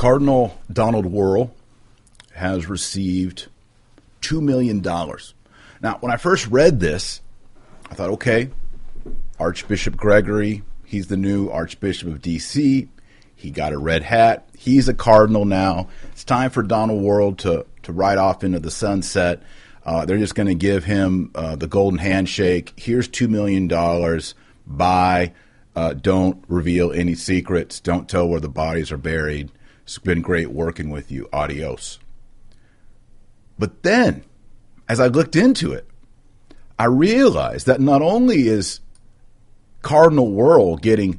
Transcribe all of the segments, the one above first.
Cardinal Donald Wuerl has received $2 million. Now, when I first read this, I thought, okay, Archbishop Gregory, he's the new Archbishop of D.C., he got a red hat, he's a cardinal now. It's time for Donald Wuerl to ride off into the sunset. They're just going to give him the golden handshake. Here's $2 million. Bye. Don't reveal any secrets. Don't tell where the bodies are buried. It's been great working with you. Adios. But then, as I looked into it, I realized that not only is Cardinal Wuerl getting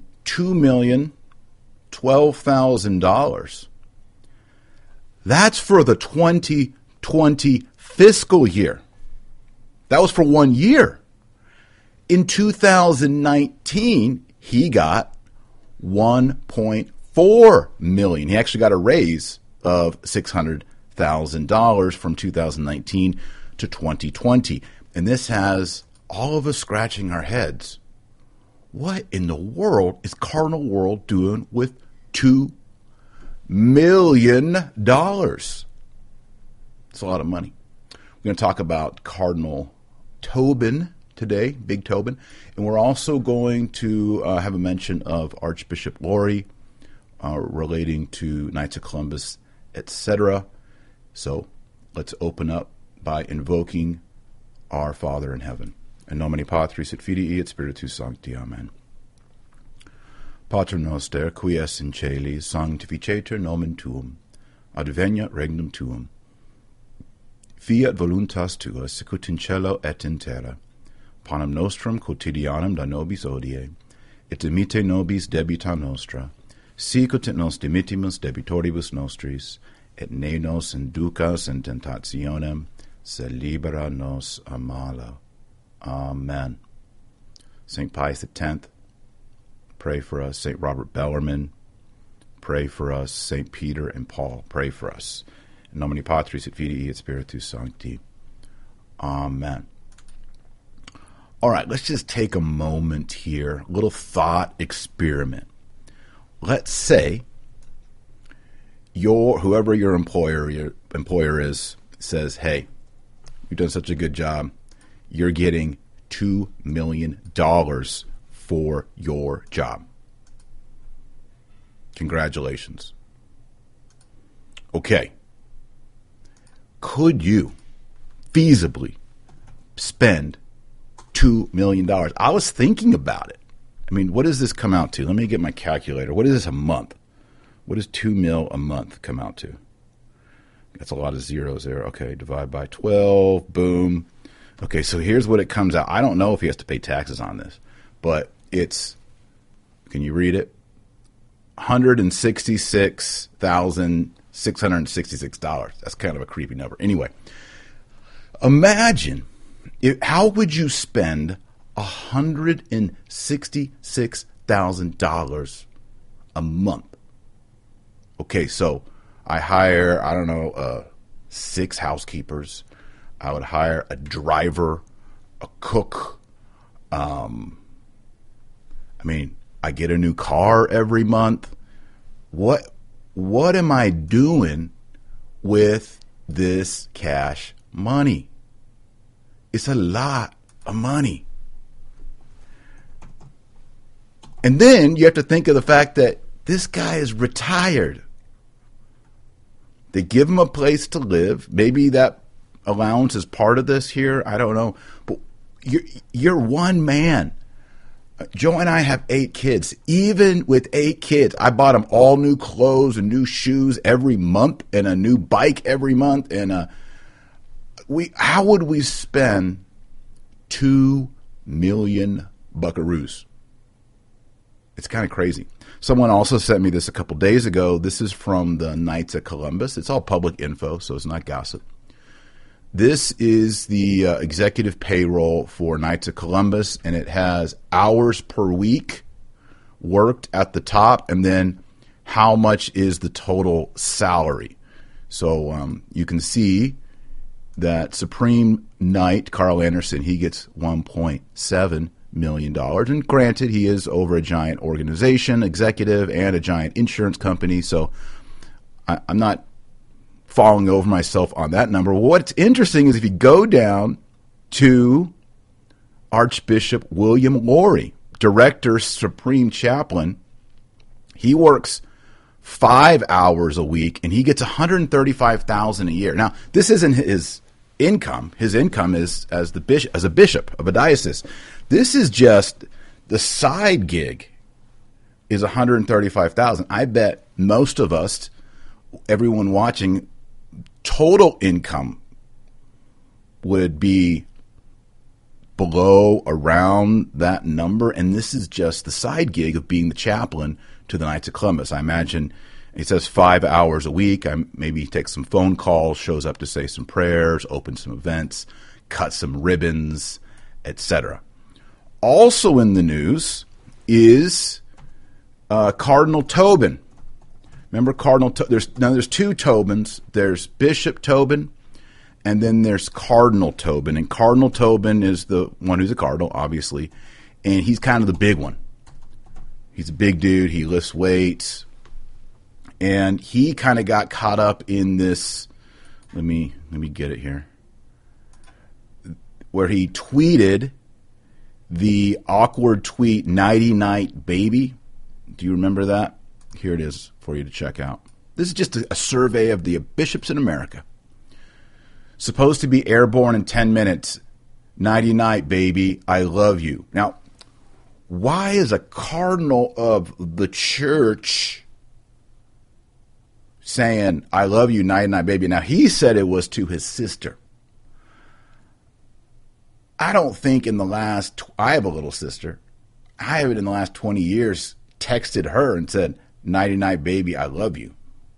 $2,012,000, that's for the 2020 fiscal year. That was for 1 year. In 2019, he got $1.4 million. He actually got a raise of $600,000 from 2019 to 2020. And this has all of us scratching our heads. What in the world is Cardinal Wuerl doing with $2 million? It's a lot of money. We're going to talk about Cardinal Tobin today, Big Tobin, and we're also going to have a mention of Archbishop Lori relating to Knights of Columbus, etc. So let's open up by invoking our Father in heaven. In nomine Patris et Filii et Spiritus Sancti. Amen. Pater noster, qui es in caeli, sanctificetur nomen tuum, adveniat regnum tuum. Fiat voluntas tua, sicut in cielo et in terra. Panem nostrum quotidianum da nobis hodie, et dimitte nobis debita nostra, sicut et nos dimittimus debitoribus nostris, et ne nos inducas in tentationem, sed libera nos a malo. Amen. St. Pius X, pray for us. St. Robert Bellarmine, pray for us. St. Peter and Paul, pray for us. In nomine Patris et Filii et Spiritus Sancti. Amen. All right, let's just take a moment here, a little thought experiment. Let's say whoever your employer is says, hey, you've done such a good job. You're getting $2 million for your job. Congratulations. Okay. Could you feasibly spend $2 million? I was thinking about it. I mean, what does this come out to? Let me get my calculator. What is this a month? What does $2 million a month come out to? That's a lot of zeros there. Okay, divide by 12. Boom. Okay, so here's what it comes out. I don't know if he has to pay taxes on this, but it's, can you read it? $166,666. That's kind of a creepy number. Anyway, imagine, how would you spend $166,000 a month? Okay, so I hire, 6 housekeepers. I would hire a driver, a cook. I get a new car every month. What am I doing with this cash money? It's a lot of money. And then you have to think of the fact that this guy is retired. They give him a place to live. Maybe that allowance is part of this here. I don't know. But you're one man. Joe and I have 8 kids. Even with 8 kids, I bought them all new clothes and new shoes every month and a new bike every month. And how would we spend 2 million buckaroos? It's kind of crazy. Someone also sent me this a couple days ago. This is from the Knights of Columbus. It's all public info, so it's not gossip. This is the executive payroll for Knights of Columbus, and it has hours per week worked at the top, and then how much is the total salary. So you can see that Supreme Knight Carl Anderson, he gets $1.7 million. And granted, he is over a giant organization, executive, and a giant insurance company. So I'm not falling over myself on that number. What's interesting is if you go down to Archbishop William Lori, Director, Supreme Chaplain, he works 5 hours a week and he gets $135,000 a year. Now, this isn't his income. His income is as a bishop of a diocese. This is just the side gig is $135,000. I bet most of us, everyone watching, total income would be below around that number, and this is just the side gig of being the chaplain to the Knights of Columbus. I imagine he says 5 hours a week. Maybe he takes some phone calls, shows up to say some prayers, open some events, cut some ribbons, etc. Also in the news is Cardinal Tobin. Remember Cardinal there's two Tobins. There's Bishop Tobin, and then there's Cardinal Tobin. And Cardinal Tobin is the one who's a cardinal, obviously, and he's kind of the big one. He's a big dude. He lifts weights, and he kind of got caught up in this. Let me get it here. Where he tweeted the awkward tweet, "Nighty night, baby." Do you remember that? Here it is for you to check out. This is just a survey of the bishops in America. Supposed to be airborne in 10 minutes. Nighty night, baby. I love you. Now, why is a cardinal of the church saying, I love you, nighty night, baby? Now, he said it was to his sister. I don't think I have a little sister. I haven't in the last 20 years texted her and said, nighty night, baby, I love you.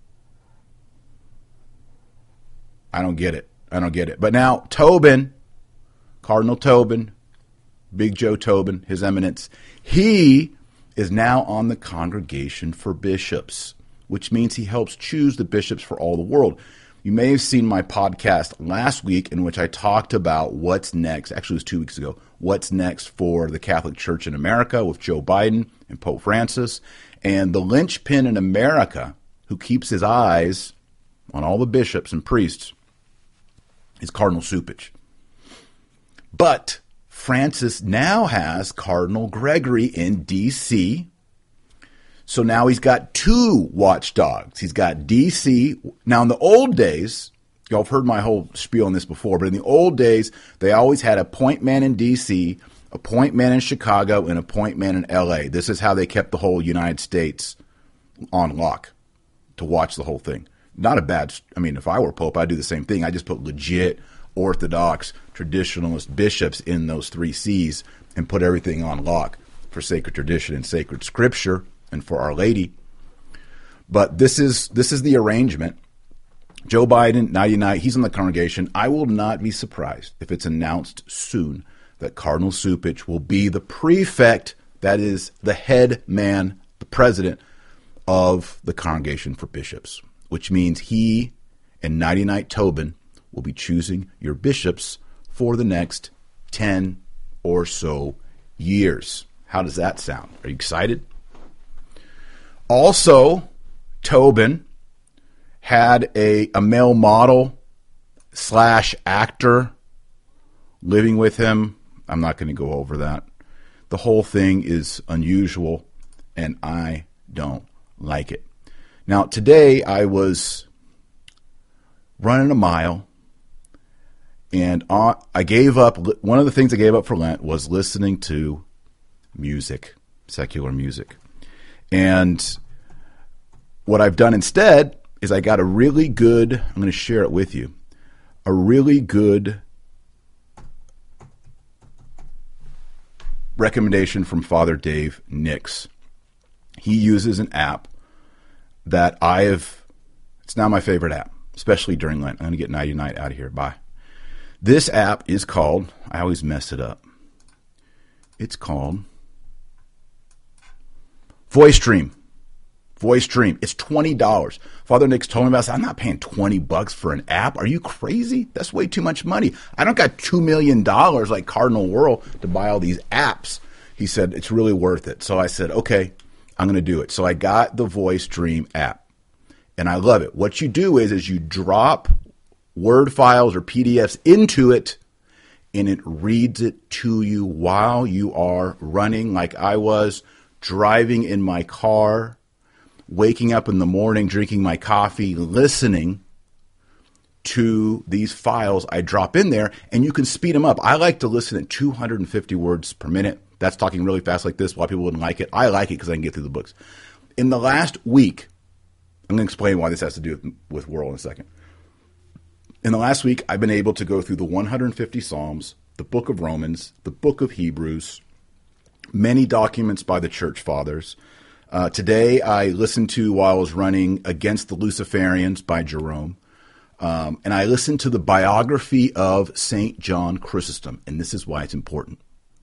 I don't get it. But now Tobin, Cardinal Tobin, Big Joe Tobin, His Eminence, he is now on the Congregation for Bishops, which means he helps choose the bishops for all the world. You may have seen my podcast last week in which I talked about what's next. Actually, it was 2 weeks ago. What's next for the Catholic Church in America with Joe Biden and Pope Francis. And the linchpin in America who keeps his eyes on all the bishops and priests is Cardinal Cupich. But Francis now has Cardinal Gregory in D.C., so now he's got two watchdogs. He's got D.C. Now, in the old days, y'all have heard my whole spiel on this before, but in the old days, they always had a point man in D.C., a point man in Chicago, and a point man in L.A. This is how they kept the whole United States on lock to watch the whole thing. Not a bad, if I were Pope, I'd do the same thing. I just put legit, Orthodox, traditionalist bishops in those 3 C's and put everything on lock for sacred tradition and sacred scripture and for Our Lady. But this is the arrangement. Joe Biden, nighty-night, he's in the congregation. I will not be surprised if it's announced soon that Cardinal Cupich will be the prefect, that is the head man, the president of the Congregation for Bishops, which means he and nighty-night Tobin will be choosing your bishops for the next 10 or so years. How does that sound? Are you excited? Also, Tobin had a male model / actor living with him. I'm not going to go over that. The whole thing is unusual, and I don't like it. Now, today I was running a mile, and I gave up. One of the things I gave up for Lent was listening to music, secular music. And what I've done instead is I got a really good, I'm going to share it with you, a really good recommendation from Father Dave Nix. He uses an app that it's now my favorite app, especially during Lent. I'm going to get nighty night out of here. Bye. This app is called, I always mess it up. It's called VoiceStream. VoiceStream. It's $20. Father Nix told me about it. I'm not paying $20 for an app. Are you crazy? That's way too much money. I don't got $2 million like Cardinal Wuerl to buy all these apps. He said, it's really worth it. So I said, okay, I'm going to do it. So I got the VoiceStream app. And I love it. What you do is you drop Word files or PDFs into it, and it reads it to you while you are running, like I was, driving in my car, waking up in the morning, drinking my coffee, listening to these files I drop in there, and you can speed them up. I like to listen at 250 words per minute. That's talking really fast like this. A lot of people wouldn't like it. I like it because I can get through the books. In the last week, I'm going to explain why this has to do with World in a second. In the last week, I've been able to go through the 150 Psalms, the book of Romans, the book of Hebrews, many documents by the church fathers. Today, I listened to, while I was running, Against the Luciferians by Jerome. And I listened to the biography of St. John Chrysostom, and this is why it's important.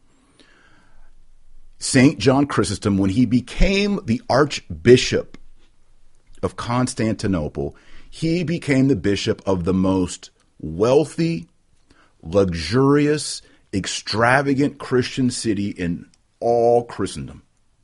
St. John Chrysostom, when he became the Archbishop of Constantinople, he became the bishop of the most wealthy, luxurious, extravagant Christian city in all Christendom.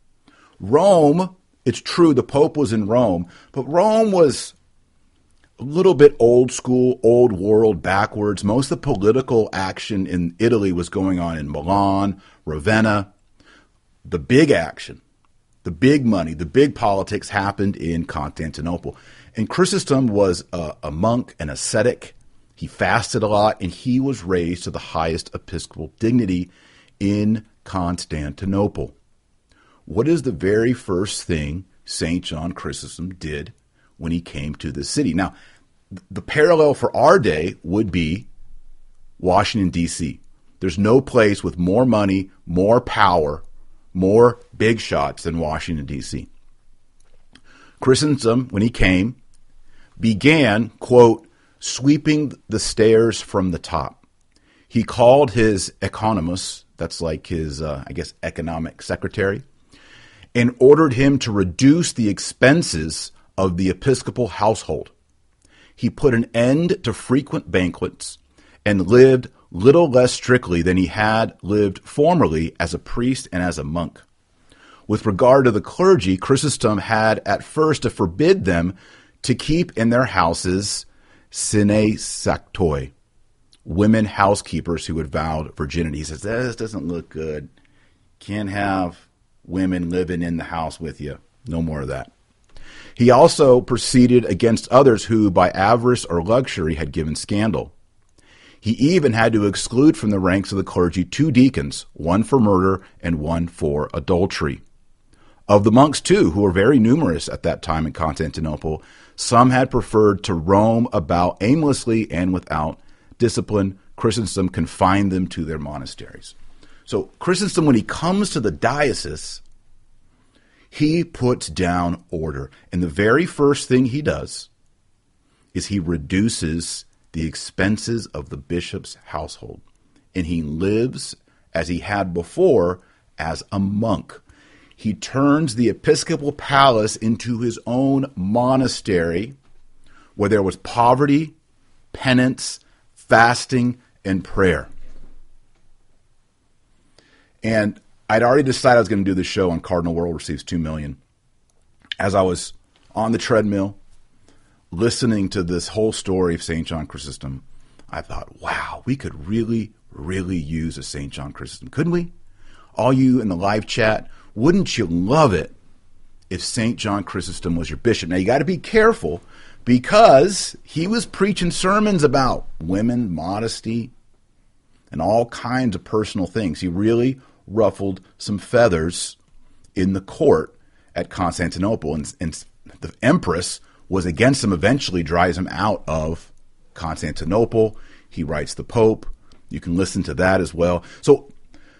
Rome, it's true, the Pope was in Rome, but Rome was a little bit old school, old world, backwards. Most of the political action in Italy was going on in Milan, Ravenna. The big action, the big money, the big politics happened in Constantinople. And Chrysostom was a monk, an ascetic. He fasted a lot, and he was raised to the highest episcopal dignity in Constantinople. What is the very first thing St. John Chrysostom did when he came to the city? Now, the parallel for our day would be Washington, D.C. There's no place with more money, more power, more big shots than Washington, D.C. Chrysostom, when he came, began, quote, sweeping the stairs from the top. He called his economist, that's like his, economic secretary, and ordered him to reduce the expenses of the episcopal household. He put an end to frequent banquets and lived little less strictly than he had lived formerly as a priest and as a monk. With regard to the clergy, Chrysostom had at first to forbid them to keep in their houses sine sanctoi, women housekeepers who had vowed virginity. He says, this doesn't look good. Can't have women living in the house with you. No more of that. He also proceeded against others who, by avarice or luxury, had given scandal. He even had to exclude from the ranks of the clergy 2 deacons, one for murder and one for adultery. Of the monks, too, who were very numerous at that time in Constantinople, some had preferred to roam about aimlessly and without discipline. Chrysostom confined them to their monasteries. So Chrysostom, when he comes to the diocese, he puts down order. And the very first thing he does is he reduces the expenses of the bishop's household. And he lives, as he had before, as a monk. He turns the episcopal palace into his own monastery, where there was poverty, penance, fasting, and prayer. And I'd already decided I was going to do this show on Cardinal World Receives 2 Million. As I was on the treadmill, listening to this whole story of St. John Chrysostom, I thought, wow, we could really, really use a St. John Chrysostom, couldn't we? All you in the live chat, wouldn't you love it if St. John Chrysostom was your bishop? Now, you got to be careful because he was preaching sermons about women, modesty, and all kinds of personal things. He really ruffled some feathers in the court at Constantinople, and the empress was against him, eventually drives him out of Constantinople. He writes the Pope. You can listen to that as well. So,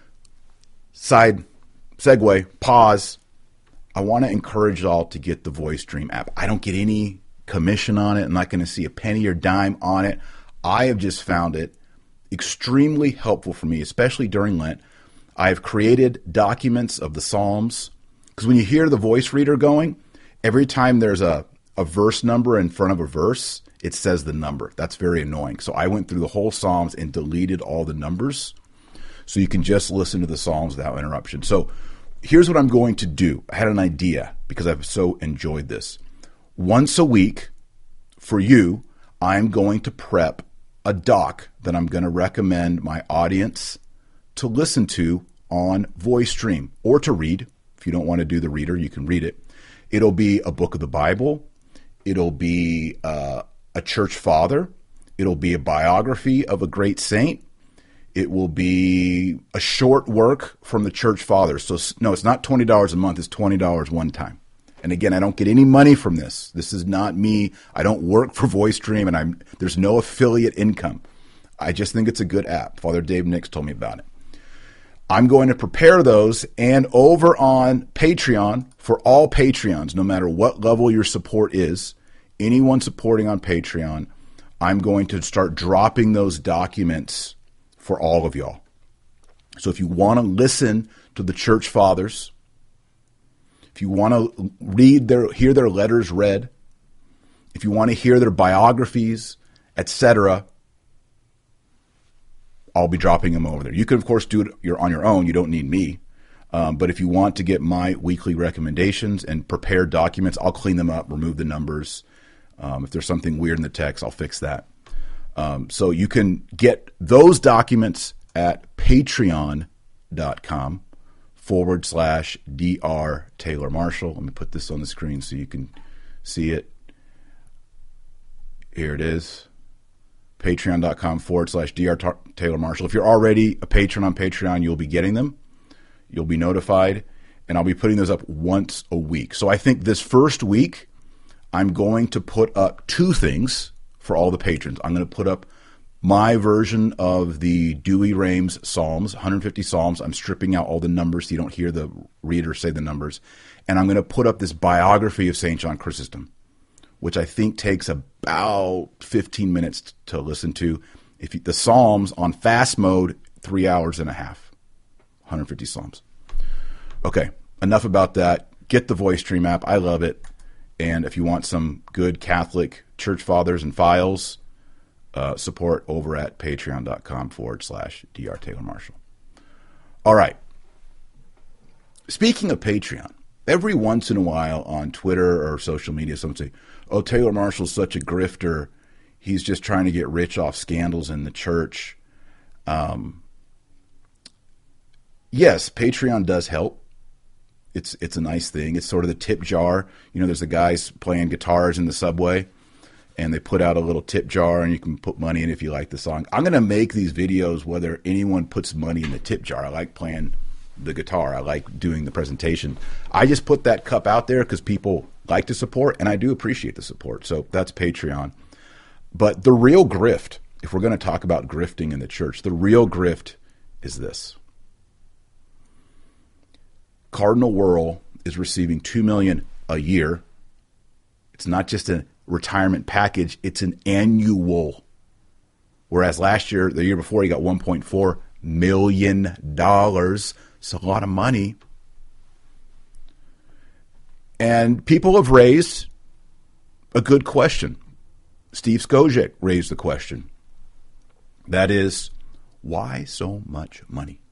segue, pause. I want to encourage y'all to get the Voice Dream app. I don't get any commission on it. I'm not going to see a penny or dime on it. I have just found it extremely helpful for me, especially during Lent. I have created documents of the Psalms, because when you hear the voice reader going, every time there's a verse number in front of a verse, it says the number. That's very annoying. So I went through the whole Psalms and deleted all the numbers so you can just listen to the Psalms without interruption. So here's what I'm going to do. I had an idea because I've so enjoyed this. once a week for you, I'm going to prep a doc that I'm going to recommend my audience to listen to on VoiceStream or to read. If you don't want to do the reader, you can read it. It'll be a book of the Bible. It'll be a church father. It'll be a biography of a great saint. It will be a short work from the church fathers. So, no, it's not $20 a month. It's $20 one time. And again, I don't get any money from this. This is not me. I don't work for VoiceStream, and there's no affiliate income. I just think it's a good app. Father Dave Nix told me about it. I'm going to prepare those, and over on Patreon, for all Patreons, no matter what level your support is, anyone supporting on Patreon, I'm going to start dropping those documents for all of y'all. So if you want to listen to the church fathers, if you want to hear their letters read, if you want to hear their biographies, etc., I'll be dropping them over there. You can, of course, do it on your own. You don't need me. But if you want to get my weekly recommendations and prepared documents, I'll clean them up, remove the numbers. If there's something weird in the text, I'll fix that. So you can get those documents at patreon.com/Dr. Taylor Marshall. Let me put this on the screen so you can see it. Here it is. Patreon.com/Dr. Taylor Marshall. If you're already a patron on Patreon, you'll be getting them. You'll be notified. And I'll be putting those up once a week. So I think this first week, I'm going to put up two things for all the patrons. I'm going to put up my version of the Douay-Rheims Psalms, 150 Psalms. I'm stripping out all the numbers so you don't hear the reader say the numbers. And I'm going to put up this biography of St. John Chrysostom, which I think takes about 15 minutes to listen to. The Psalms on fast mode, 3 hours and a half, 150 Psalms. Okay, enough about that. Get the VoiceStream app. I love it. And if you want some good Catholic church fathers and files, support over at patreon.com/Dr. Taylor Marshall. All right. Speaking of Patreon, every once in a while on Twitter or social media, someone say, oh, Taylor Marshall's such a grifter. He's just trying to get rich off scandals in the church. Yes, Patreon does help. It's a nice thing. It's sort of the tip jar. You know, there's the guys playing guitars in the subway, and they put out a little tip jar, and you can put money in if you like the song. I'm going to make these videos whether anyone puts money in the tip jar. I like playing the guitar. I like doing the presentation. I just put that cup out there because people like to support, and I do appreciate the support. So that's Patreon. But the real grift, if we're going to talk about grifting in the church, the real grift is this. Cardinal Wuerl is receiving $2 million a year. It's not just a retirement package, it's an annual. Whereas last year, the year before, he got $1.4 million. It's a lot of money. And people have raised a good question. Steve Skojec raised the question. That is, why so much money?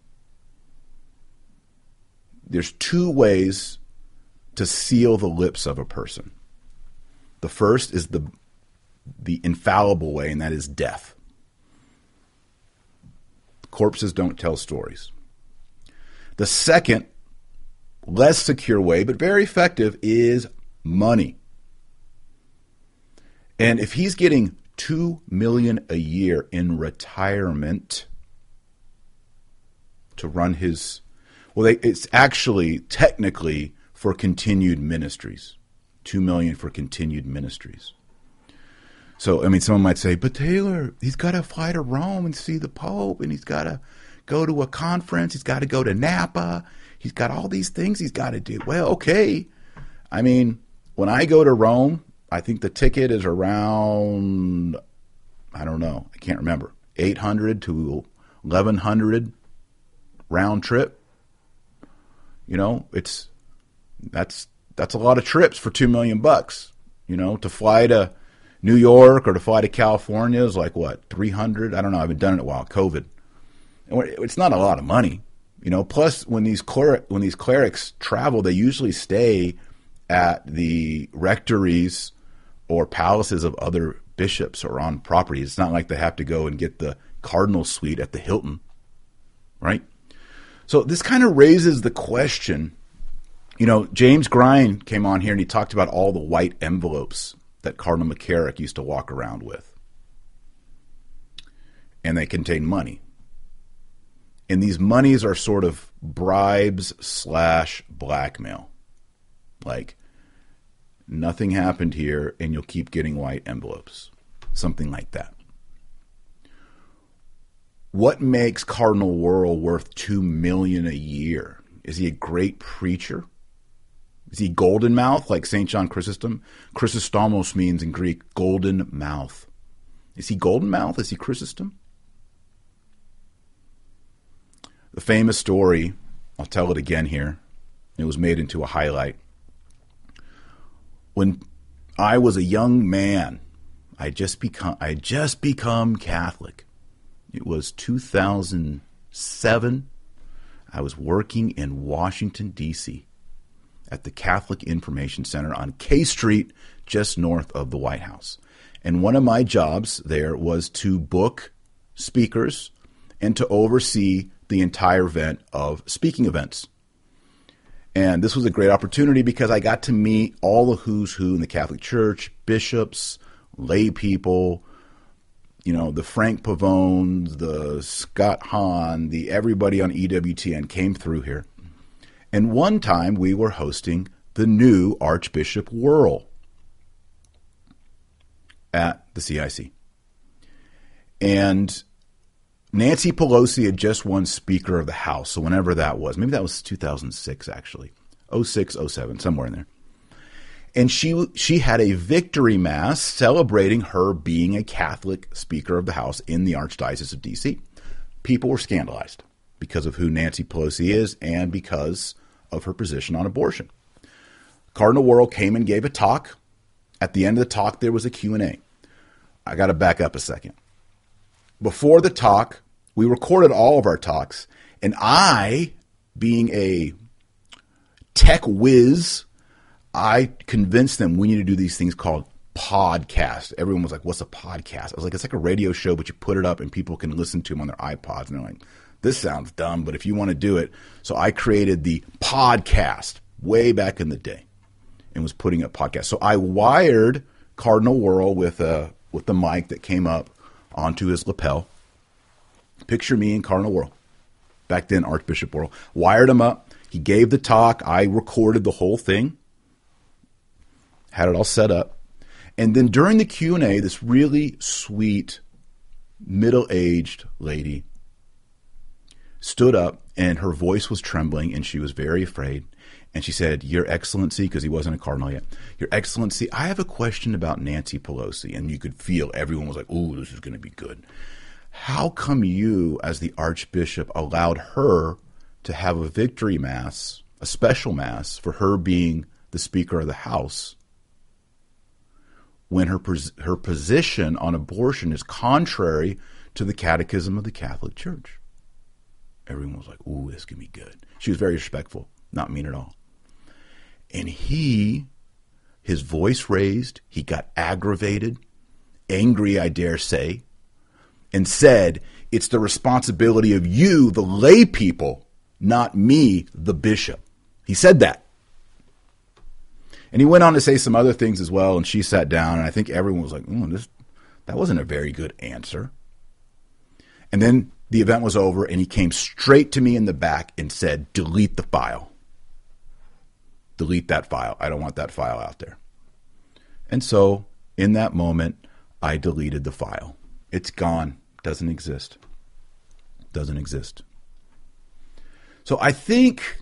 There's two ways to seal the lips of a person. The first is the infallible way, and that is death. Corpses don't tell stories. The second, less secure way, but very effective, is money. And if he's getting $2 million a year in retirement to run his... Well, it's actually technically for continued ministries. $2 million for continued ministries. So, I mean, someone might say, but Taylor, he's got to fly to Rome and see the Pope, and he's got to go to a conference. He's got to go to Napa. He's got all these things he's got to do. Well, okay. I mean, when I go to Rome, I think the ticket is around, I don't know, I can't remember, 800 to 1,100 round trip. You know, that's a lot of trips for $2 million. You know, to fly to New York or to fly to California is like what, 300? I don't know. I haven't done it in a while. COVID. And it's not a lot of money. You know, plus when these clerics travel, they usually stay at the rectories or palaces of other bishops or on property. It's not like they have to go and get the cardinal suite at the Hilton, right? So this kind of raises the question. James Grine came on here and he talked about all the white envelopes that Cardinal McCarrick used to walk around with. And they contain money. And these monies are sort of bribes / blackmail. Like, nothing happened here and you'll keep getting white envelopes. Something like that. What makes Cardinal Wuerl worth $2 million a year? Is he a great preacher? Is he golden mouth like St. John Chrysostom? Chrysostomos means in Greek golden mouth. Is he golden mouth? Is he Chrysostom? The famous story, I'll tell it again here. It was made into a highlight. When I was a young man, I just become Catholic. It was 2007. I was working in Washington, D.C. at the Catholic Information Center on K Street, just north of the White House. And one of my jobs there was to book speakers and to oversee the entire event of speaking events. And this was a great opportunity because I got to meet all the who's who in the Catholic Church, bishops, lay people, the Frank Pavones, the Scott Hahn, everybody on EWTN came through here. And one time we were hosting the new Archbishop Wuerl at the CIC. And Nancy Pelosi had just won Speaker of the House. So whenever that was, maybe that was 2006 actually, 06, 07, somewhere in there. And she had a victory mass celebrating her being a Catholic Speaker of the House in the Archdiocese of D.C. People were scandalized because of who Nancy Pelosi is and because of her position on abortion. Cardinal Wuerl came and gave a talk. At the end of the talk, there was a Q&A. I got to back up a second. Before the talk, we recorded all of our talks, and I, being a tech whiz, I convinced them we need to do these things called podcasts. Everyone was like, what's a podcast? I was like, it's like a radio show, but you put it up and people can listen to them on their iPods. And they're like, this sounds dumb, but if you want to do it. So I created the podcast way back in the day and was putting up podcasts. So I wired Cardinal Wuerl with the mic that came up onto his lapel. Picture me and Cardinal Wuerl. Back then, Archbishop Wuerl. Wired him up. He gave the talk. I recorded the whole thing. Had it all set up. And then during the Q&A, this really sweet, middle-aged lady stood up, and her voice was trembling, and she was very afraid. And she said, Your Excellency, because he wasn't a cardinal yet, Your Excellency, I have a question about Nancy Pelosi. And you could feel everyone was like, ooh, this is going to be good. How come you, as the Archbishop, allowed her to have a victory mass, a special mass, for her being the Speaker of the House, when her position on abortion is contrary to the Catechism of the Catholic Church? Everyone was like, ooh, this can be good. She was very respectful, not mean at all. And his voice raised, he got aggravated, angry, I dare say, and said, it's the responsibility of you, the lay people, not me, the bishop. He said that. And he went on to say some other things as well, and she sat down, and I think everyone was like, that wasn't a very good answer. And then the event was over, and he came straight to me in the back and said, delete the file. Delete that file. I don't want that file out there. And so, in that moment, I deleted the file. It's gone. Doesn't exist. Doesn't exist. So I think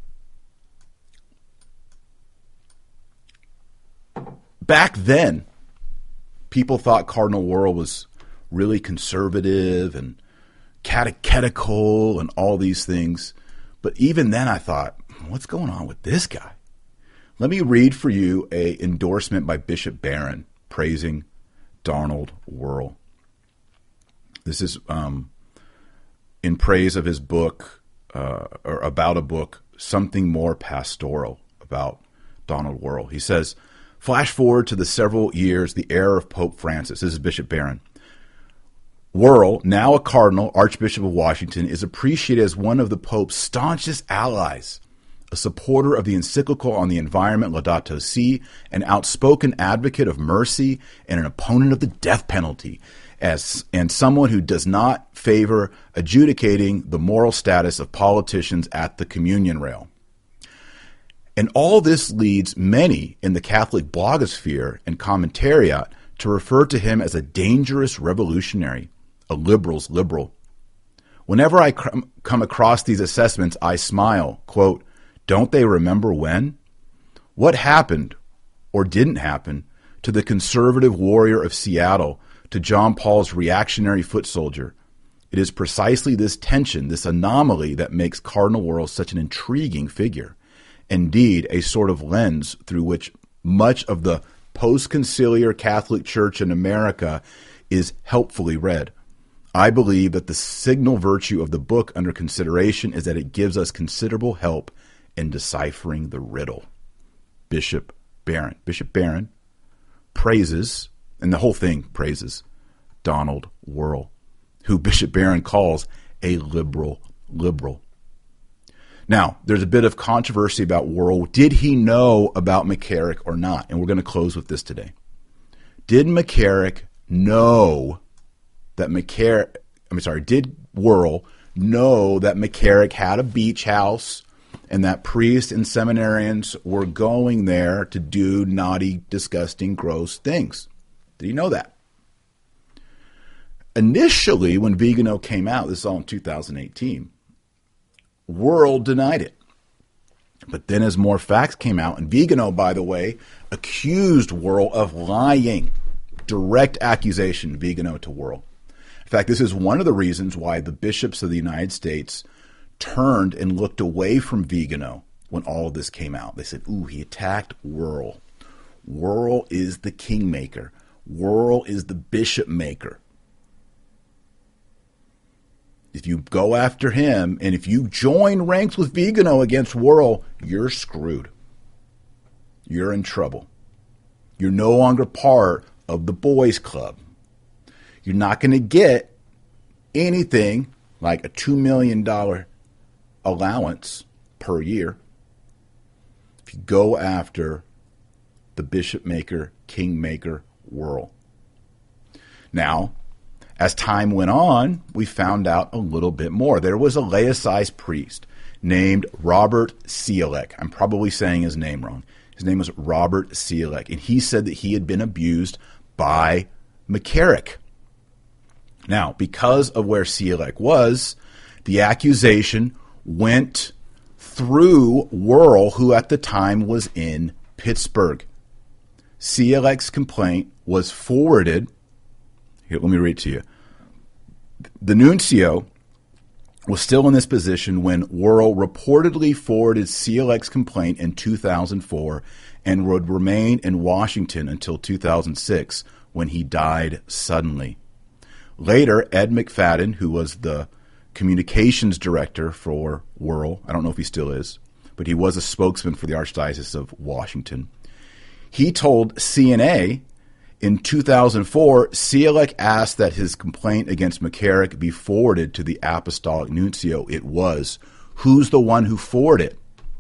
back then, people thought Cardinal Wuerl was really conservative and catechetical and all these things. But even then I thought, what's going on with this guy? Let me read for you an endorsement by Bishop Barron praising Donald Wuerl. This is in praise of his book, or about a book, Something More Pastoral, about Donald Wuerl. He says, Flash forward to the several years, the era of Pope Francis. This is Bishop Barron. Wuerl, now a cardinal, Archbishop of Washington, is appreciated as one of the Pope's staunchest allies, a supporter of the encyclical on the environment Laudato Si, an outspoken advocate of mercy, and an opponent of the death penalty, and someone who does not favor adjudicating the moral status of politicians at the communion rail. And all this leads many in the Catholic blogosphere and commentariat to refer to him as a dangerous revolutionary, a liberal's liberal. Whenever I come across these assessments, I smile. Quote, "Don't they remember when? What happened or didn't happen to the conservative warrior of Seattle, to John Paul's reactionary foot soldier? It is precisely this tension, this anomaly, that makes Cardinal Wuerl such an intriguing figure. Indeed, a sort of lens through which much of the post-conciliar Catholic Church in America is helpfully read. I believe that the signal virtue of the book under consideration is that it gives us considerable help in deciphering the riddle." Bishop Barron. Bishop Barron praises, and the whole thing praises, Donald Wuerl, who Bishop Barron calls a liberal. Now, there's a bit of controversy about Wuerl. Did he know about McCarrick or not? And we're going to close with this today. Did McCarrick know that did Wuerl know that McCarrick had a beach house and that priests and seminarians were going there to do naughty, disgusting, gross things? Did he know that? Initially, when Vigano came out, this is all in 2018, Wuerl denied it. But then as more facts came out, and Vigano, by the way, accused Wuerl of lying. Direct accusation, Vigano to Wuerl. In fact, this is one of the reasons why the bishops of the United States turned and looked away from Vigano when all of this came out. They said, ooh, he attacked Wuerl. Wuerl is the kingmaker. Wuerl is the bishop maker. If you go after him, and if you join ranks with Vigano against Wuerl, you're screwed. You're in trouble. You're no longer part of the boys' club. You're not going to get anything like a $2 million allowance per year if you go after the bishop maker, king maker, Wuerl. Now, as time went on, we found out a little bit more. There was a laicized priest named Robert Ciolek. I'm probably saying his name wrong. His name was Robert Ciolek, and he said that he had been abused by McCarrick. Now, because of where Ciolek was, the accusation went through Wuerl, who at the time was in Pittsburgh. Ciolek's complaint was forwarded. Here, let me read it to you. The nuncio was still in this position when Wuerl reportedly forwarded Ciolek's complaint in 2004 and would remain in Washington until 2006, when he died suddenly. Later, Ed McFadden, who was the communications director for Wuerl, I don't know if he still is, but he was a spokesman for the Archdiocese of Washington. He told CNA in 2004, Ciolek asked that his complaint against McCarrick be forwarded to the Apostolic Nuncio. It was. Who's the one who forwarded it?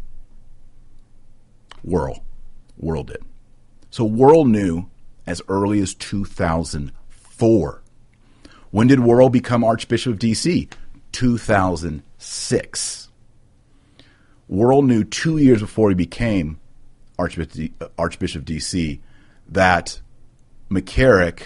Wuerl. Wuerl did. So Wuerl knew as early as 2004. When did Wuerl become Archbishop of D.C.? 2006. Wuerl knew 2 years before he became Archbishop of D.C. that McCarrick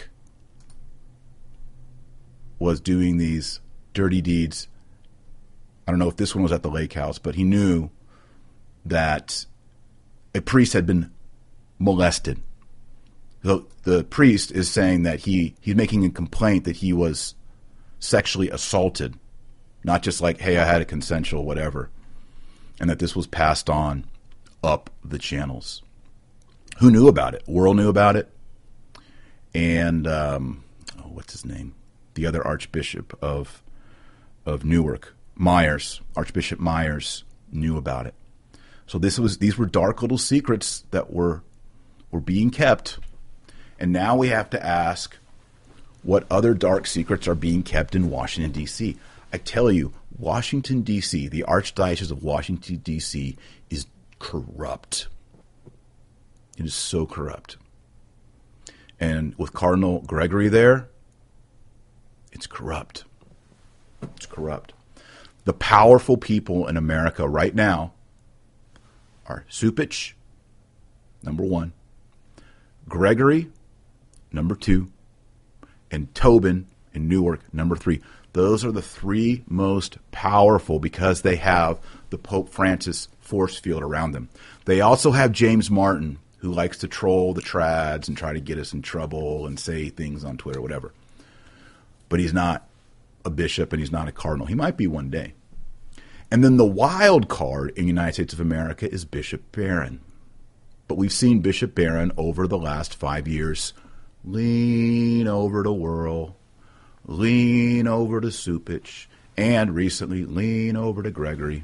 was doing these dirty deeds. I don't know if this one was at the lake house, but he knew that a priest had been molested. The priest is saying that he's making a complaint that he was sexually assaulted, not just like, hey, I had a consensual whatever, and that this was passed on up the channels. Who knew about it? Wuerl knew about it. And what's his name? The other Archbishop of Newark, Myers, Archbishop Myers, knew about it. So these were dark little secrets that were were being kept. And now we have to ask what other dark secrets are being kept in Washington, D.C. I tell you, Washington, D.C., the Archdiocese of Washington, D.C., is corrupt. It is so corrupt. And with Cardinal Gregory there, it's corrupt. It's corrupt. The powerful people in America right now are Cupich, number 1, Gregory, number 2, and Tobin in Newark, number 3. Those are the 3 most powerful because they have the Pope Francis force field around them. They also have James Martin, who likes to troll the trads and try to get us in trouble and say things on Twitter, whatever. But he's not a bishop and he's not a cardinal. He might be one day. And then the wild card in the United States of America is Bishop Barron. But we've seen Bishop Barron over the last 5 years lean over to Wuerl, lean over to Cupich, and recently lean over to Gregory.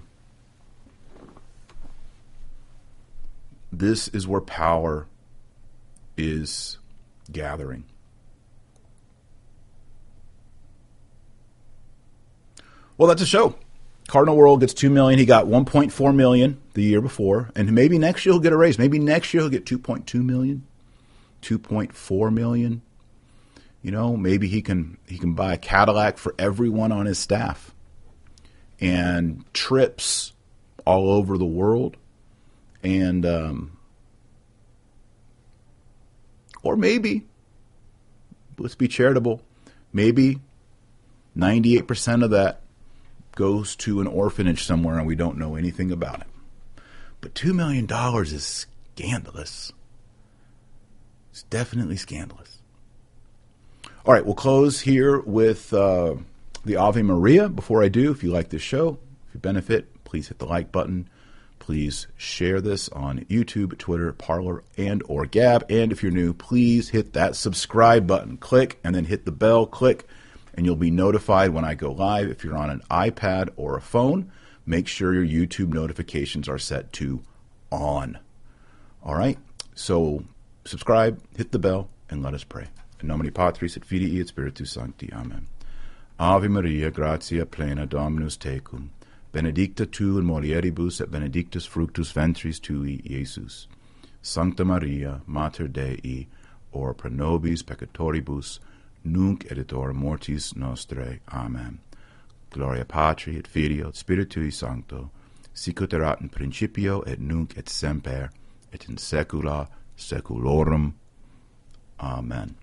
This is where power is gathering. Well, that's a show. Cardinal Wuerl gets $2 million. He got $1.4 million the year before, and maybe next year he'll get a raise. Maybe next year he'll get $2.2 million, $2.4 million. You know, maybe he can buy a Cadillac for everyone on his staff, and trips all over the world, and or maybe, let's be charitable, maybe 98% of that goes to an orphanage somewhere and we don't know anything about it. But $2 million is scandalous. It's definitely scandalous. All right, we'll close here with the Ave Maria. Before I do, if you like this show, if you benefit, please hit the like button. Please share this on YouTube, Twitter, Parler, and or Gab. And if you're new, please hit that subscribe button. Click and then hit the bell. Click and you'll be notified when I go live. If you're on an iPad or a phone, make sure your YouTube notifications are set to on. All right? So subscribe, hit the bell, and let us pray. In nomine Patris et Filii et Spiritus Sancti. Amen. Ave Maria, gratia plena, Dominus tecum. Benedicta tu in mulieribus et benedictus fructus ventris tui, Iesus. Sancta Maria, Mater Dei, ora pro nobis peccatoribus, nunc et in hora mortis nostrae. Amen. Gloria Patri et Filio et Spiritui Sancto, sic ut erat in principio et nunc et semper et in saecula saeculorum. Amen.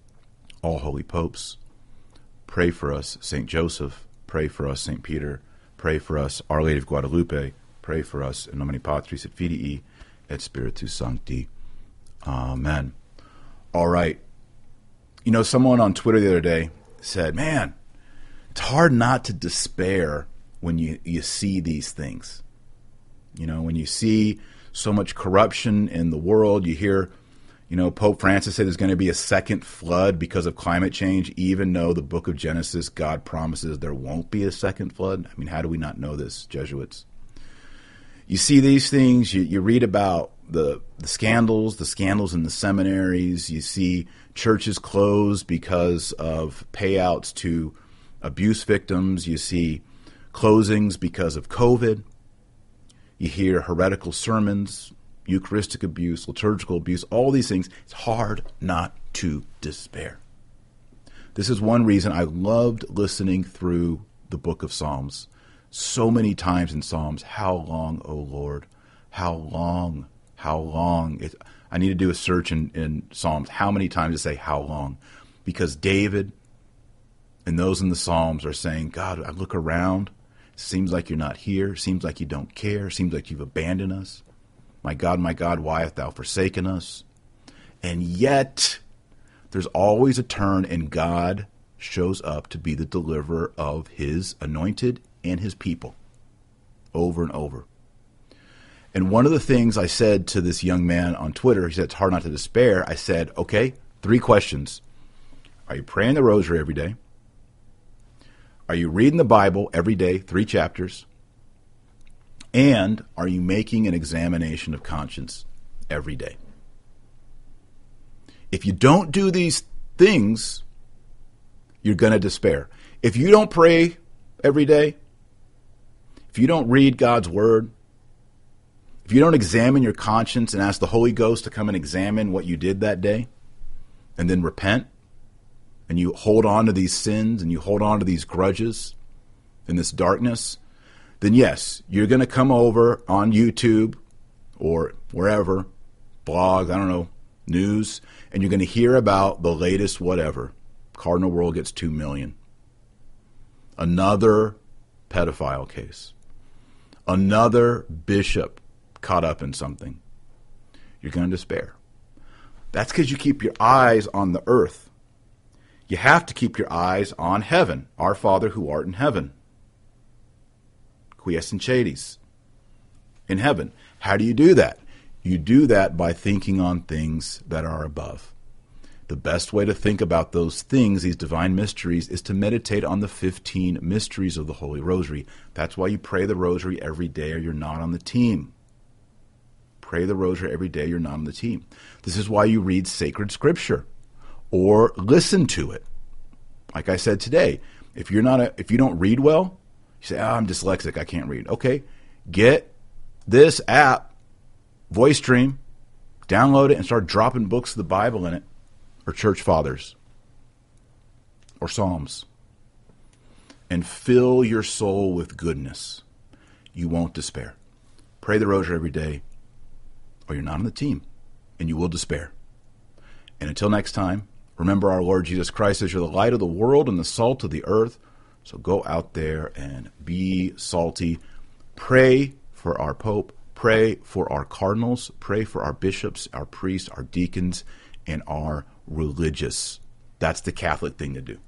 All holy popes, pray for us. Saint Joseph, pray for us. Saint Peter, pray for us. Our Lady of Guadalupe, pray for us. In nomine Patris et Filii et Spiritus Sancti. Amen. All right. You know, someone on Twitter the other day said, man, it's hard not to despair when you see these things. You know, when you see so much corruption in the world, you hear, you know, Pope Francis said there's going to be a second flood because of climate change, even though the book of Genesis, God promises there won't be a second flood. I mean, how do we not know this, Jesuits? You see these things, you read about the scandals in the seminaries. You see churches closed because of payouts to abuse victims. You see closings because of COVID. You hear heretical sermons, Eucharistic abuse, liturgical abuse, all these things. It's hard not to despair. This is one reason I loved listening through the book of Psalms. So many times in Psalms, how long, O Lord? How long? How long? I need to do a search in Psalms. How many times to say how long? Because David and those in the Psalms are saying, God, I look around. Seems like you're not here. Seems like you don't care. Seems like you've abandoned us. My God, why hast thou forsaken us? And yet, there's always a turn, and God shows up to be the deliverer of his anointed and his people over and over. And one of the things I said to this young man on Twitter, he said, it's hard not to despair. I said, okay, 3 questions. Are you praying the rosary every day? Are you reading the Bible every day, 3 chapters? And are you making an examination of conscience every day? If you don't do these things, you're going to despair. If you don't pray every day, if you don't read God's word, if you don't examine your conscience and ask the Holy Ghost to come and examine what you did that day, and then repent, and you hold on to these sins and you hold on to these grudges in this darkness, then yes, you're going to come over on YouTube or wherever, blogs, I don't know, news, and you're going to hear about the latest whatever. Cardinal World gets 2 million. Another pedophile case. Another bishop caught up in something. You're going to despair. That's because you keep your eyes on the earth. You have to keep your eyes on heaven. Our Father who art in heaven. Quies in Chades. In heaven. How do you do that? You do that by thinking on things that are above. The best way to think about those things, these divine mysteries, is to meditate on the 15 mysteries of the Holy Rosary. That's why you pray the Rosary every day or you're not on the team. Pray the Rosary every day, you're not on the team. This is why you read sacred scripture or listen to it. Like I said today, if you don't read well, you say, I'm dyslexic, I can't read. Okay, get this app, VoiceStream, download it and start dropping books of the Bible in it, or church fathers, or Psalms, and fill your soul with goodness. You won't despair. Pray the Rosary every day, or you're not on the team, and you will despair. And until next time, remember our Lord Jesus Christ as you're the light of the world and the salt of the earth. So go out there and be salty. Pray for our Pope. Pray for our cardinals. Pray for our bishops, our priests, our deacons, and our religious. That's the Catholic thing to do.